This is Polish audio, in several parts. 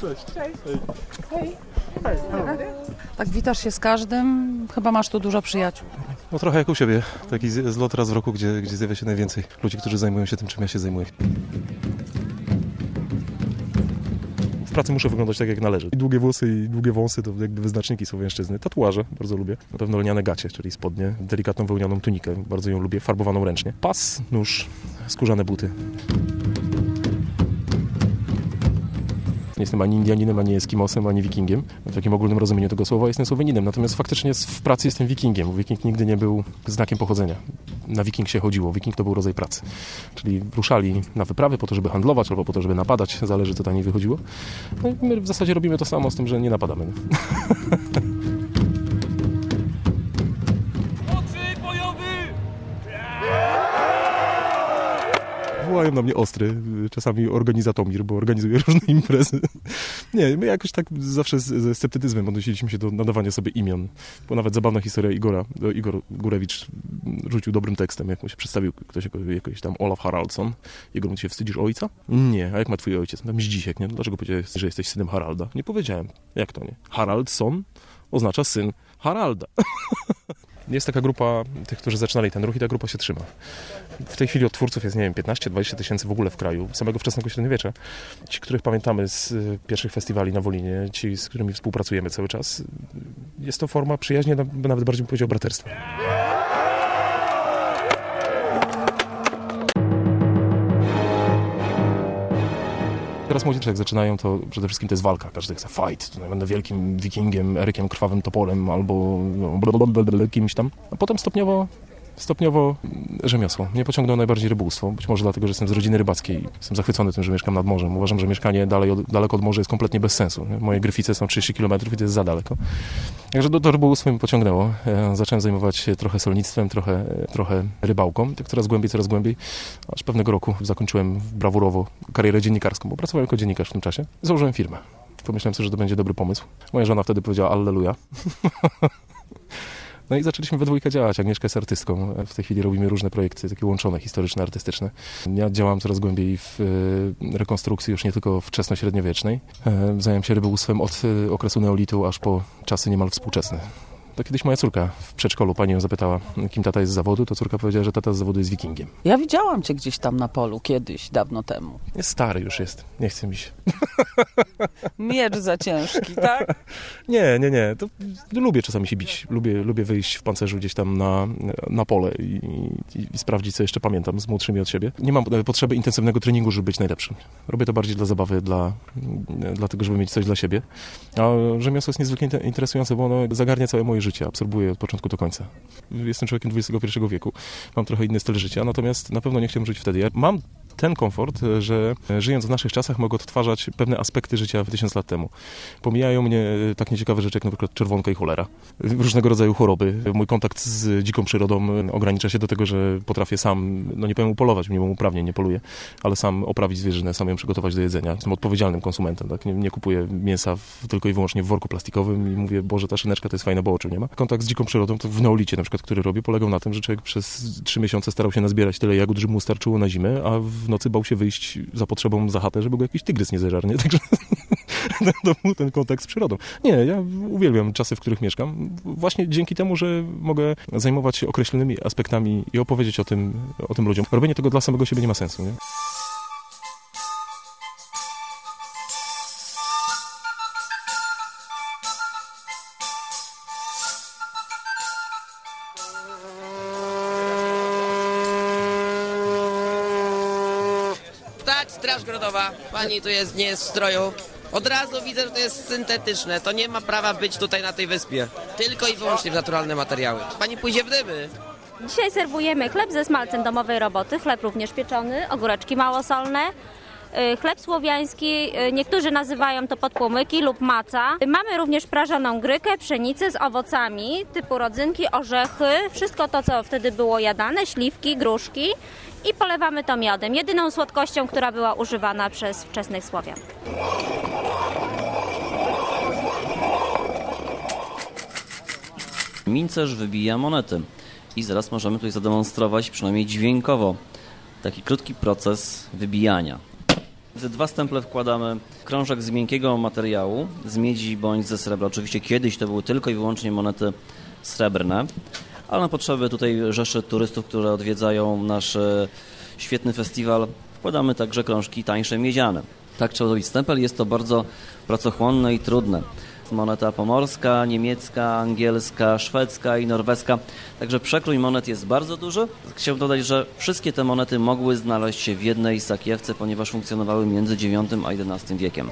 Cześć. Cześć. Hej. Tak witasz się z każdym, chyba masz tu dużo przyjaciół. No trochę jak u siebie. Taki zlot raz w roku, gdzie zjawia się najwięcej ludzi, którzy zajmują się tym, czym ja się zajmuję. W pracy muszę wyglądać tak, jak należy. I długie włosy i długie wąsy to jakby wyznaczniki słowiańszczyzny. Tatuaże bardzo lubię. Na pewno lniane gacie, czyli spodnie, delikatną wełnianą tunikę. Bardzo ją lubię, farbowaną ręcznie. Pas, nóż, skórzane buty. Nie jestem ani Indianinem, ani Eskimosem, ani Wikingiem. W takim ogólnym rozumieniu tego słowa jestem Słoweninem. Natomiast faktycznie w pracy jestem Wikingiem. Wiking nigdy nie był znakiem pochodzenia. Na Wiking się chodziło. Wiking to był rodzaj pracy. Czyli ruszali na wyprawy po to, żeby handlować albo po to, żeby napadać. Zależy, co taniej wychodziło. No i my w zasadzie robimy to samo z tym, że nie napadamy. Wołają na mnie Ostry, czasami organizatomir, bo organizuje różne imprezy. Nie, my jakoś tak zawsze ze sceptycyzmem odnosiliśmy się do nadawania sobie imion. Bo nawet zabawna historia Igor Górewicz rzucił dobrym tekstem, jak mu się przedstawił ktoś jakoś tam Olaf Haraldsson. Igor, mu się wstydzisz ojca? Nie, a jak ma twój ojciec? Tam Zdzisiek, nie? Dlaczego powiedziałeś, że jesteś synem Haralda? Nie powiedziałem. Jak to nie? Haraldsson oznacza syn Haralda. Jest taka grupa tych, którzy zaczynali ten ruch i ta grupa się trzyma. W tej chwili od twórców jest, nie wiem, 15-20 tysięcy w ogóle w kraju, samego wczesnego średniowiecza. Ci, których pamiętamy z pierwszych festiwali na Wolinie, ci, z którymi współpracujemy cały czas. Jest to forma przyjaźni, nawet bardziej bym powiedział braterstwa. Teraz młodzież jak zaczynają, to przede wszystkim to jest walka. Każdy chce fight. Tutaj będę wielkim wikingiem, Erykiem Krwawym Topolem albo kimś tam. A potem stopniowo rzemiosło. Mnie pociągnęło najbardziej rybołówstwo. Być może dlatego, że jestem z rodziny rybackiej. Jestem zachwycony tym, że mieszkam nad morzem. Uważam, że mieszkanie daleko od morza jest kompletnie bez sensu. Moje Gryfice są 30 km i to jest za daleko. Także do rybołówstwa mnie pociągnęło. Zacząłem zajmować się trochę solnictwem, trochę rybałką. Tak coraz głębiej. Aż pewnego roku zakończyłem brawurowo karierę dziennikarską, bo pracowałem jako dziennikarz w tym czasie. Założyłem firmę. Pomyślałem sobie, że to będzie dobry pomysł. Moja żona wtedy powiedziała alleluja. No i zaczęliśmy we dwójkę działać. Agnieszka jest artystką. W tej chwili robimy różne projekty takie łączone, historyczne, artystyczne. Ja działam coraz głębiej w rekonstrukcji już nie tylko wczesno-średniowiecznej. Zająłem się rybołówstwem od okresu neolitu aż po czasy niemal współczesne. To kiedyś moja córka w przedszkolu, pani ją zapytała, kim tata jest z zawodu, to córka powiedziała, że tata z zawodu jest wikingiem. Ja widziałam cię gdzieś tam na polu kiedyś, dawno temu. Jest stary już jest, nie chce mi się. Miecz za ciężki, tak? Nie. To lubię czasami się bić. Lubię wyjść w pancerzu gdzieś tam na pole i sprawdzić, co jeszcze pamiętam z młodszymi od siebie. Nie mam potrzeby intensywnego treningu, żeby być najlepszym. Robię to bardziej dla zabawy, dla tego, żeby mieć coś dla siebie. A rzemiosło jest niezwykle interesujące, bo ono zagarnia całe moje życie, absorbuję od początku do końca. Jestem człowiekiem XXI wieku, mam trochę inny styl życia, natomiast na pewno nie chciałbym żyć wtedy. Ja mam ten komfort, że żyjąc w naszych czasach mogę odtwarzać pewne aspekty życia 1000 lat temu. Pomijają mnie tak nieciekawe rzeczy, jak na przykład czerwonka i cholera. Różnego rodzaju choroby. Mój kontakt z dziką przyrodą ogranicza się do tego, że potrafię sam, nie powiem upolować, nie mam uprawnień, nie poluję, ale sam oprawić zwierzynę, sam ją przygotować do jedzenia. Jestem odpowiedzialnym konsumentem, tak? Nie kupuję mięsa tylko i wyłącznie w worku plastikowym i mówię, Boże, ta szyneczka to jest fajna, bo oczu nie ma. Kontakt z dziką przyrodą, to w neolicie na przykład, który robię, polegał na tym, że człowiek przez 3 miesiące starał się nazbierać tyle jagód, żeby mu starczyło na zimę, a w nocy bał się wyjść za potrzebą za chatę, żeby go jakiś tygrys nie zeżarł, nie? Także to był ten kontakt z przyrodą. Nie, ja uwielbiam czasy, w których mieszkam. Właśnie dzięki temu, że mogę zajmować się określonymi aspektami i opowiedzieć o tym ludziom. Robienie tego dla samego siebie nie ma sensu, nie? Tak, Straż Grodowa. Pani tu nie jest w stroju. Od razu widzę, że to jest syntetyczne. To nie ma prawa być tutaj na tej wyspie. Tylko i wyłącznie w naturalne materiały. Pani pójdzie w dymy. Dzisiaj serwujemy chleb ze smalcem domowej roboty, chleb również pieczony, ogóreczki małosolne, chleb słowiański, niektórzy nazywają to podpłomyki lub maca. Mamy również prażoną grykę, pszenicę z owocami typu rodzynki, orzechy, wszystko to, co wtedy było jadane, śliwki, gruszki i polewamy to miodem, jedyną słodkością, która była używana przez wczesnych Słowian. Mincerz wybija monety i zaraz możemy tutaj zademonstrować przynajmniej dźwiękowo taki krótki proces wybijania. W 2 stemple wkładamy krążek z miękkiego materiału, z miedzi bądź ze srebra. Oczywiście kiedyś to były tylko i wyłącznie monety srebrne, ale na potrzeby tutaj rzeszy turystów, które odwiedzają nasz świetny festiwal, wkładamy także krążki tańsze miedziane. Tak trzeba zrobić stempel, jest to bardzo pracochłonne i trudne. Moneta pomorska, niemiecka, angielska, szwedzka i norweska. Także przekrój monet jest bardzo duży. Chciałbym dodać, że wszystkie te monety mogły znaleźć się w jednej sakiewce, ponieważ funkcjonowały między IX a XI wiekiem.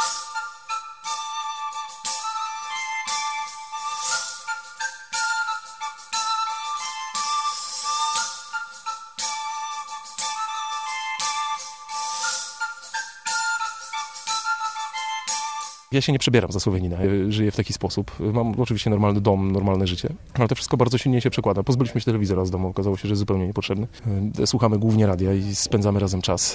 Ja się nie przebieram za Słowenina, żyję w taki sposób. Mam oczywiście normalny dom, normalne życie, ale to wszystko bardzo silnie się przekłada. Pozbyliśmy się telewizora z domu, okazało się, że jest zupełnie niepotrzebny. Słuchamy głównie radia i spędzamy razem czas.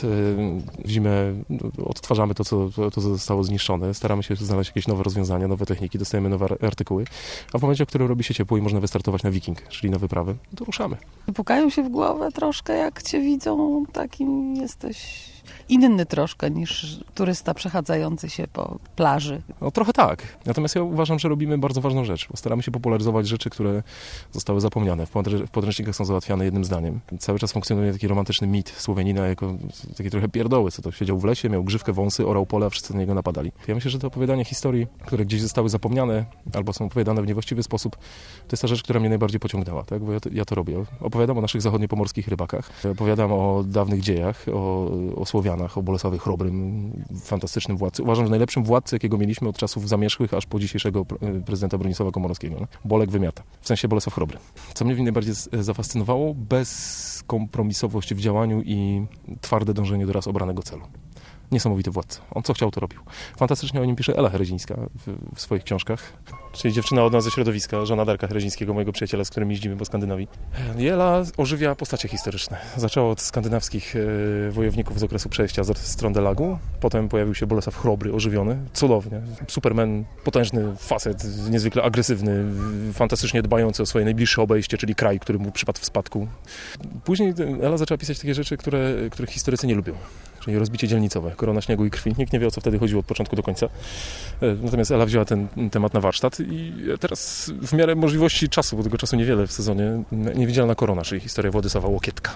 W zimę odtwarzamy to, co zostało zniszczone. Staramy się znaleźć jakieś nowe rozwiązania, nowe techniki, dostajemy nowe artykuły. A w momencie, w którym robi się ciepło i można wystartować na Wiking, czyli na wyprawę, to ruszamy. Pukają się w głowę troszkę, jak cię widzą, takim jesteś inny troszkę niż turysta przechadzający się po plaży. No trochę tak. Natomiast ja uważam, że robimy bardzo ważną rzecz, bo staramy się popularyzować rzeczy, które zostały zapomniane. W podręcznikach są załatwiane jednym zdaniem. Cały czas funkcjonuje taki romantyczny mit Słowenina jako takie trochę pierdoły, co to siedział w lesie, miał grzywkę, wąsy, orał pole, a wszyscy na niego napadali. Ja myślę, że to opowiadanie historii, które gdzieś zostały zapomniane albo są opowiadane w niewłaściwy sposób, to jest ta rzecz, która mnie najbardziej pociągnęła, tak? Bo ja to robię. Opowiadam o naszych zachodniopomorskich rybakach, opowiadam o dawnych dziejach, o Słowianach, o Bolesławie Chrobrym, fantastycznym władcy. Uważam, że najlepszym władcy, jakiego mieliśmy od czasów zamierzchłych, aż po dzisiejszego prezydenta Bronisława Komorowskiego. No? Bolek wymiata. W sensie Bolesław Chrobry. Co mnie najbardziej zafascynowało? Bezkompromisowość w działaniu i twarde dążenie do raz obranego celu. Niesamowity władca. On co chciał, to robił. Fantastycznie o nim pisze Ela Herezińska w swoich książkach. Czyli dziewczyna od nas ze środowiska, żona Darka Herezińskiego, mojego przyjaciela, z którym jeździmy po Skandynawii. Ela ożywia postacie historyczne. Zaczęła od skandynawskich wojowników z okresu przejścia z Trondelagu. Potem pojawił się Bolesław Chrobry, ożywiony. Cudownie. Superman, potężny facet, niezwykle agresywny, fantastycznie dbający o swoje najbliższe obejście, czyli kraj, który mu przypadł w spadku. Później Ela zaczęła pisać takie rzeczy, których historycy nie lubią. Czyli rozbicie dzielnicowe, korona śniegu i krwi. Nikt nie wie, o co wtedy chodziło od początku do końca. Natomiast Ela wzięła ten temat na warsztat i teraz w miarę możliwości czasu, bo tego czasu niewiele w sezonie, Niewidzialna korona, czyli historia Władysława Łokietka.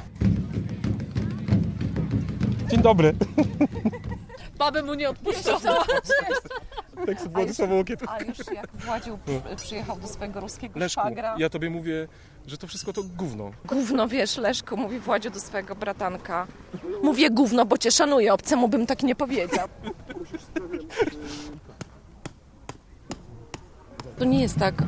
Dzień dobry. Babę mu nie odpuszczą. Tekst Władysława Łokietka. A już jak Władził przyjechał do swojego ruskiego Leszku, szwagra. ja tobie mówię, że to wszystko to gówno. Gówno, wiesz, Leszku, mówi Władziu do swojego bratanka. Mówię gówno, bo cię szanuję, obcemu bym tak nie powiedział. To nie jest tak,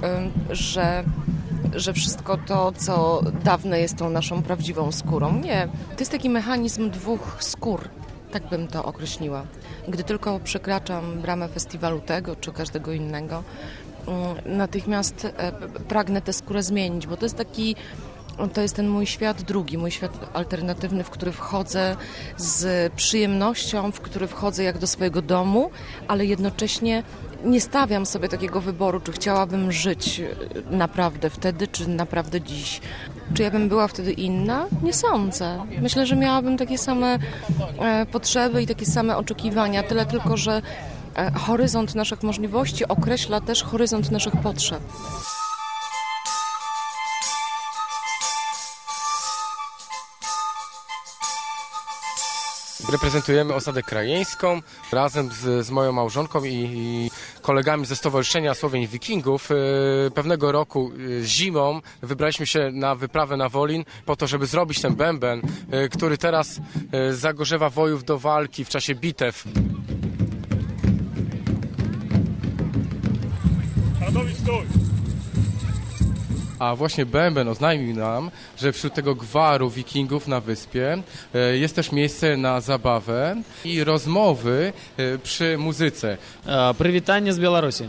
że wszystko to, co dawne jest tą naszą prawdziwą skórą. Nie, to jest taki mechanizm 2 skór, tak bym to określiła. Gdy tylko przekraczam bramę festiwalu tego czy każdego innego, natychmiast pragnę tę skórę zmienić, bo to jest ten mój świat drugi, mój świat alternatywny, w który wchodzę z przyjemnością, w który wchodzę jak do swojego domu, ale jednocześnie nie stawiam sobie takiego wyboru, czy chciałabym żyć naprawdę wtedy, czy naprawdę dziś. Czy ja bym była wtedy inna? Nie sądzę. Myślę, że miałabym takie same potrzeby i takie same oczekiwania, tyle tylko, że horyzont naszych możliwości określa też horyzont naszych potrzeb. Reprezentujemy osadę krajeńską razem z moją małżonką i kolegami ze Stowarzyszenia Słowień Wikingów. Pewnego roku zimą wybraliśmy się na wyprawę na Wolin po to, żeby zrobić ten bęben, który teraz zagorzewa wojów do walki w czasie bitew. A właśnie bęben oznajmił nam, że wśród tego gwaru wikingów na wyspie jest też miejsce na zabawę i rozmowy przy muzyce. Przywitanie z Białorusi.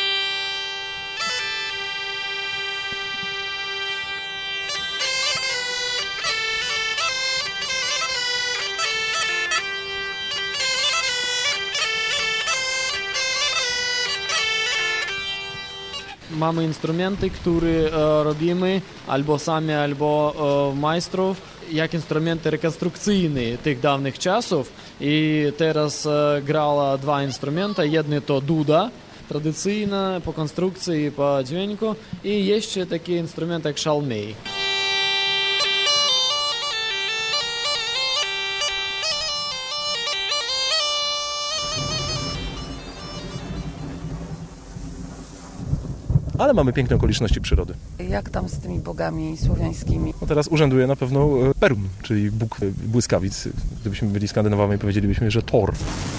Mamy instrumenty, które robimy albo sami, albo majstrów, jak instrumenty rekonstrukcyjne tych dawnych czasów. i teraz grała dwa instrumenta. Jedny to duda, tradycyjna po konstrukcji i po dźwięku, i jeszcze taki instrument jak szalmej. Ale mamy piękne okoliczności przyrody. Jak tam z tymi bogami słowiańskimi? No teraz urzęduje na pewno Perun, czyli Bóg błyskawic. Gdybyśmy byli Skandynawami, powiedzielibyśmy, że Thor.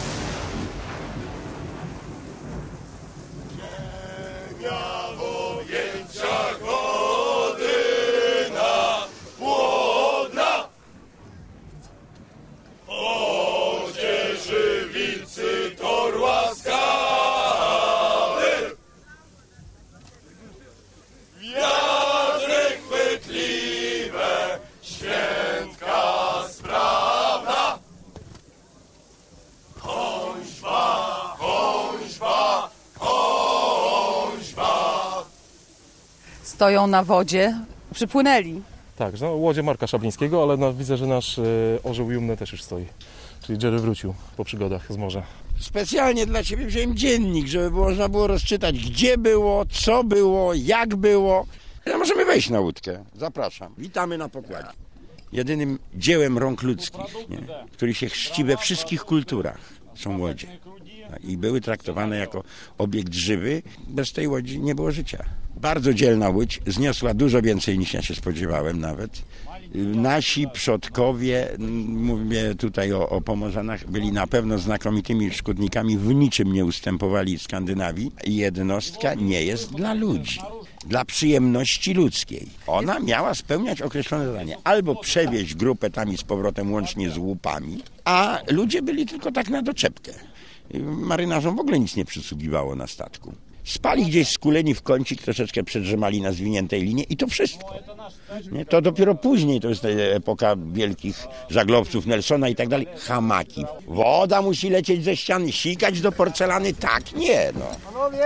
Stoją na wodzie, przypłynęli. Tak, no, łodzie Marka Szablińskiego, ale widzę, że nasz orzeł Jumny też już stoi. Czyli Jerry wrócił po przygodach z morza. Specjalnie dla Ciebie wziąłem dziennik, żeby można było rozczytać, gdzie było, co było, jak było. Możemy wejść na łódkę. Zapraszam. Witamy na pokładzie. Jedynym dziełem rąk ludzkich, który się chrzci we wszystkich kulturach, są łodzie. I były traktowane jako obiekt żywy. Bez tej łodzi nie było życia. Bardzo dzielna łódź, zniosła dużo więcej niż ja się spodziewałem nawet. Nasi przodkowie, mówię tutaj o Pomorzanach, byli na pewno znakomitymi szkutnikami, w niczym nie ustępowali Skandynawii. Jednostka nie jest dla ludzi, dla przyjemności ludzkiej. Ona miała spełniać określone zadanie, albo przewieźć grupę tam i z powrotem łącznie z łupami, a ludzie byli tylko tak na doczepkę. Marynarzom w ogóle nic nie przysługiwało na statku. Spali gdzieś skuleni w kącik, troszeczkę przedrzemali na zwiniętej linie i to wszystko. Nie? To dopiero później, to jest epoka wielkich żaglowców Nelsona i tak dalej. Hamaki. Woda musi lecieć ze ściany, sikać do porcelany, tak nie. No. Panowie,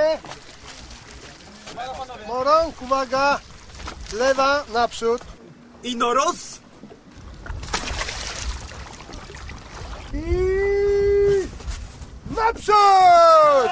morąg, uwaga, lewa naprzód. I noros. I naprzód!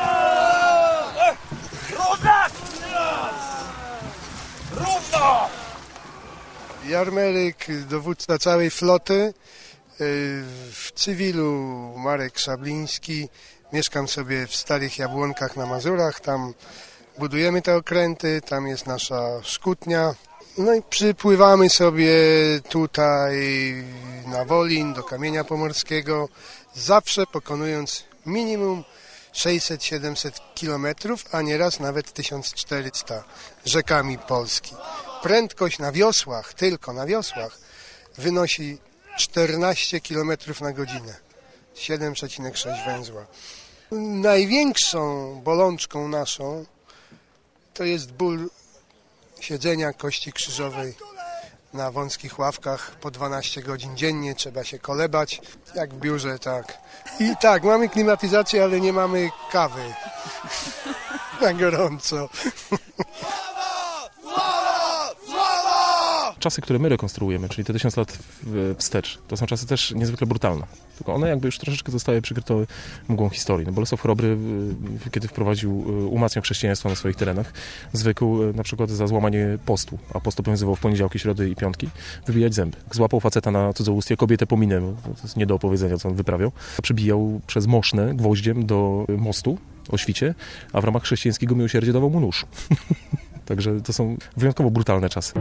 Równo! Jarmeryk, dowódca całej floty, w cywilu Marek Szabliński. Mieszkam sobie w Starych Jabłonkach na Mazurach, tam budujemy te okręty, tam jest nasza szkutnia. No i przypływamy sobie tutaj na Wolin, do Kamienia Pomorskiego, zawsze pokonując minimum 600-700 kilometrów, a nieraz nawet 1400 rzekami Polski. Prędkość na wiosłach, tylko na wiosłach, wynosi 14 km na godzinę, 7,6 węzła. Największą bolączką naszą to jest ból siedzenia kości krzyżowej na wąskich ławkach po 12 godzin dziennie. Trzeba się kolebać, jak w biurze, tak. I tak, mamy klimatyzację, ale nie mamy kawy na gorąco. Czasy, które my rekonstruujemy, czyli te 1000 lat wstecz, to są czasy też niezwykle brutalne. Tylko one jakby już troszeczkę zostały przykryte mgłą historii. No Bolesław Chrobry, kiedy umacniał chrześcijaństwo na swoich terenach, zwykł na przykład za złamanie postu, a post obowiązywał w poniedziałki, środy i piątki, wybijać zęby. Złapał faceta na cudzołóstwie, kobietę po minę, to jest nie do opowiedzenia, co on wyprawiał. Przybijał przez moszne gwoździem do mostu o świcie, a w ramach chrześcijańskiego miłosierdzia dawał mu nóż. Także to są wyjątkowo brutalne czasy.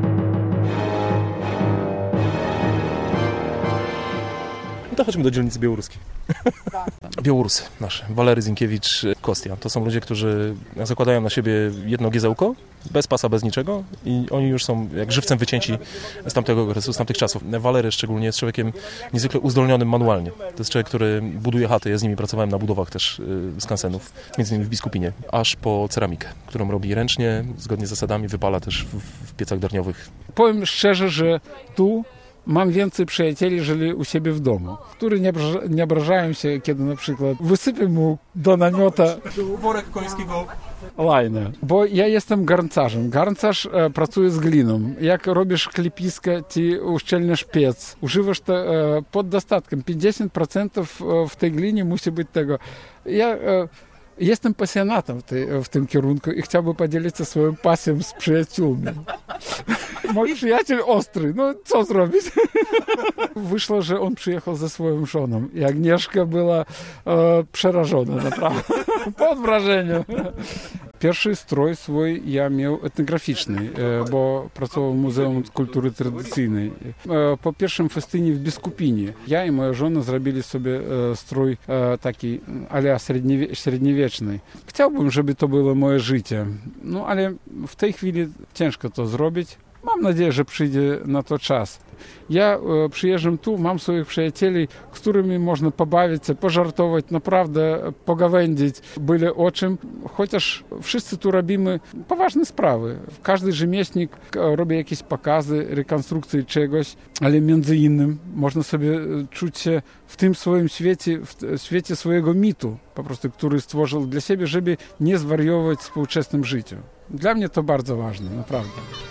To chodźmy do dzielnicy białoruskiej. Białorusy nasze, Walery Zinkiewicz, Kostia. To są ludzie, którzy zakładają na siebie jedno giełko, bez pasa, bez niczego i oni już są jak żywcem wycięci z tamtego okresu, z tamtych czasów. Walery szczególnie jest człowiekiem niezwykle uzdolnionym manualnie. To jest człowiek, który buduje chaty. Ja z nimi pracowałem na budowach też skansenów, między innymi w Biskupinie, aż po ceramikę, którą robi ręcznie, zgodnie z zasadami, wypala też w piecach darniowych. Powiem szczerze, że tu mam więcej przyjacieli, jeżeli u siebie w domu, którzy nie obrażają się, kiedy na przykład wysypię mu do namiota worek końskiego Lajne, bo ja jestem garncarzem. Garncarz pracuje z gliną. Jak robisz klepisko, ty uszczelniasz piec. Używasz to pod dostatkiem. 50% w tej glinie musi być tego. Ja jestem pasjonatem w tym kierunku i chciałbym podzielić się swoją pasją z przyjaciółmi. Mój przyjaciel ostry, no co zrobić? Wyszło, że on przyjechał ze swoją żoną i Agnieszka była przerażona, naprawdę, pod wrażeniem. Pierwszy strój swój ja miał etnograficzny, bo pracował w Muzeum Kultury Tradycyjnej. Po pierwszym festynie w Biskupinie ja i moja żona zrobili sobie strój taki ala średniowieczny. Chciałbym, żeby to było moje życie, no ale w tej chwili ciężko to zrobić. Mam nadzieję, że przyjdzie na to czas. Ja przyjeżdżam tu, mam swoich przyjacieli, z którymi można pobawić się, pożartować, naprawdę pogawędzić byle o czym. Chociaż wszyscy tu robimy poważne sprawy. Każdy rzemieślnik robi jakieś pokazy, rekonstrukcje czegoś, ale między innym można sobie czuć się w tym swoim świecie, w świecie swojego mitu, po prostu, który stworzył dla siebie, żeby nie zwariować w współczesnym życiu. Dla mnie to bardzo ważne, naprawdę.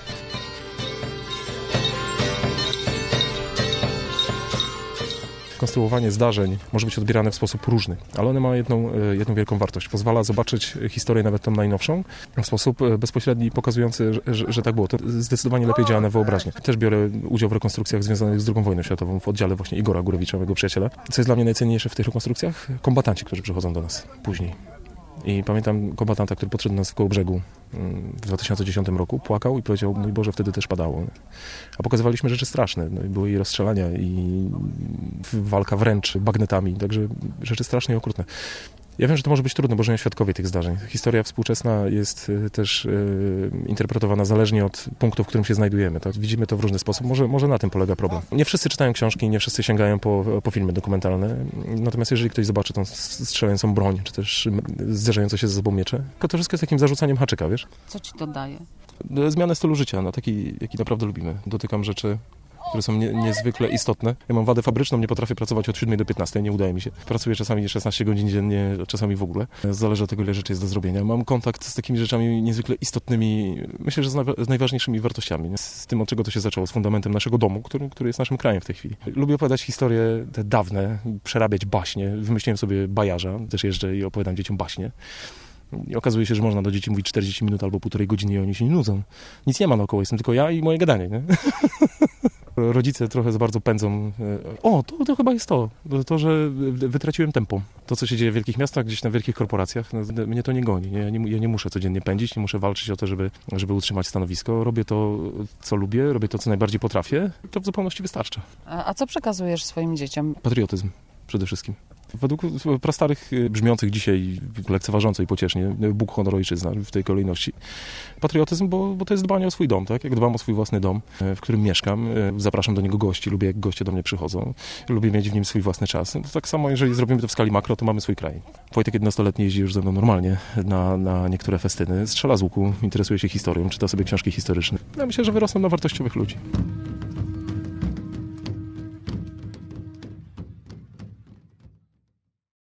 Konstruowanie zdarzeń może być odbierane w sposób różny, ale one mają jedną wielką wartość. Pozwala zobaczyć historię, nawet tą najnowszą, w sposób bezpośredni, pokazujący, że tak było. To zdecydowanie lepiej działa na wyobraźnię. Też biorę udział w rekonstrukcjach związanych z II wojną światową w oddziale właśnie Igora Górewicza, mojego przyjaciela. Co jest dla mnie najcenniejsze w tych rekonstrukcjach? Kombatanci, którzy przychodzą do nas później. I pamiętam kombatanta, który podszedł do nas w Kołobrzegu w 2010 roku, płakał i powiedział: mój Boże, wtedy też padało. A pokazywaliśmy rzeczy straszne. No i były i rozstrzelania, i walka wręcz bagnetami, także rzeczy straszne i okrutne. Ja wiem, że to może być trudne, bo żyją świadkowie tych zdarzeń. Historia współczesna jest też interpretowana zależnie od punktu, w którym się znajdujemy. Tak? Widzimy to w różny sposób. Może na tym polega problem. Nie wszyscy czytają książki, nie wszyscy sięgają po filmy dokumentalne. Natomiast jeżeli ktoś zobaczy tą strzelającą broń, czy też zderzające się ze sobą miecze, to wszystko jest takim zarzucaniem haczyka, wiesz? Co ci to daje? Zmianę stylu życia, no, taki, jaki naprawdę lubimy. Dotykam rzeczy, które są niezwykle istotne. Ja mam wadę fabryczną, nie potrafię pracować od 7 do 15, nie udaje mi się. Pracuję czasami 16 godzin dziennie, czasami w ogóle. Zależy od tego, ile rzeczy jest do zrobienia. Mam kontakt z takimi rzeczami niezwykle istotnymi, myślę, że z najważniejszymi wartościami. Nie? Z tym, od czego to się zaczęło, z fundamentem naszego domu, który jest naszym krajem w tej chwili. Lubię opowiadać historie te dawne, przerabiać baśnie. Wymyśliłem sobie bajarza, też jeżdżę i opowiadam dzieciom baśnie. I okazuje się, że można do dzieci mówić 40 minut albo półtorej godziny i oni się nie nudzą. Nic nie ma naokoło, jestem tylko ja i moje gadanie. Nie? Rodzice trochę za bardzo pędzą. To chyba jest to, że wytraciłem tempo. To, co się dzieje w wielkich miastach, gdzieś na wielkich korporacjach, mnie to nie goni. Ja nie muszę codziennie pędzić, nie muszę walczyć o to, żeby utrzymać stanowisko. Robię to, co lubię, robię to, co najbardziej potrafię. To w zupełności wystarcza. A co przekazujesz swoim dzieciom? Patriotyzm przede wszystkim. Według prastarych, brzmiących dzisiaj lekceważąco i pociesznie, Bóg, honor, ojczyzna w tej kolejności. Patriotyzm, bo to jest dbanie o swój dom, tak? Jak dbam o swój własny dom, w którym mieszkam, zapraszam do niego gości, lubię jak goście do mnie przychodzą, lubię mieć w nim swój własny czas. To tak samo, jeżeli zrobimy to w skali makro, to mamy swój kraj. Wojtek 11-letni jeździ już ze mną normalnie na niektóre festyny, strzela z łuku, interesuje się historią, czyta sobie książki historyczne. Ja myślę, że wyrosną na wartościowych ludzi.